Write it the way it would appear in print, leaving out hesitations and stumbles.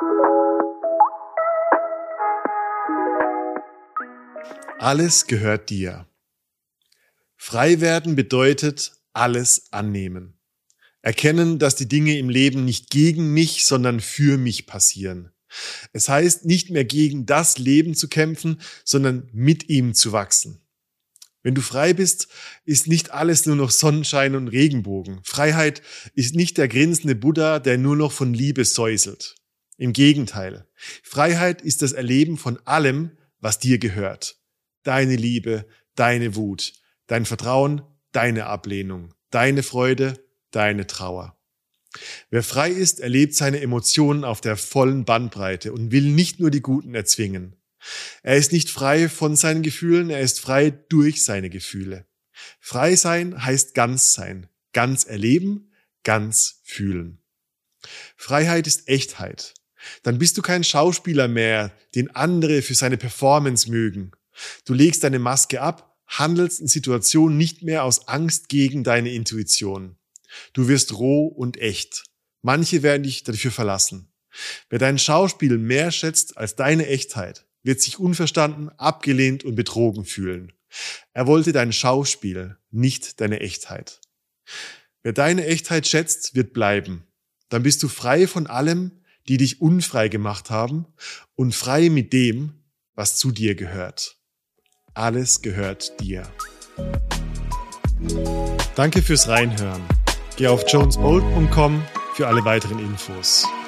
Alles gehört dir. Frei werden bedeutet alles annehmen. Erkennen, dass die Dinge im Leben nicht gegen mich, sondern für mich passieren. Es heißt, nicht mehr gegen das Leben zu kämpfen, sondern mit ihm zu wachsen. Wenn du frei bist, ist nicht alles nur noch Sonnenschein und Regenbogen. Freiheit ist nicht der grinsende Buddha, der nur noch von Liebe säuselt. Im Gegenteil. Freiheit ist das Erleben von allem, was dir gehört. Deine Liebe, deine Wut, dein Vertrauen, deine Ablehnung, deine Freude, deine Trauer. Wer frei ist, erlebt seine Emotionen auf der vollen Bandbreite und will nicht nur die Guten erzwingen. Er ist nicht frei von seinen Gefühlen, er ist frei durch seine Gefühle. Frei sein heißt ganz sein, ganz erleben, ganz fühlen. Freiheit ist Echtheit. Dann bist du kein Schauspieler mehr, den andere für seine Performance mögen. Du legst deine Maske ab, handelst in Situationen nicht mehr aus Angst gegen deine Intuition. Du wirst roh und echt. Manche werden dich dafür verlassen. Wer dein Schauspiel mehr schätzt als deine Echtheit, wird sich unverstanden, abgelehnt und betrogen fühlen. Er wollte dein Schauspiel, nicht deine Echtheit. Wer deine Echtheit schätzt, wird bleiben. Dann bist du frei von allem, die dich unfrei gemacht haben, und frei mit dem, was zu dir gehört. Alles gehört dir. Danke fürs Reinhören. Geh auf jonesbold.com für alle weiteren Infos.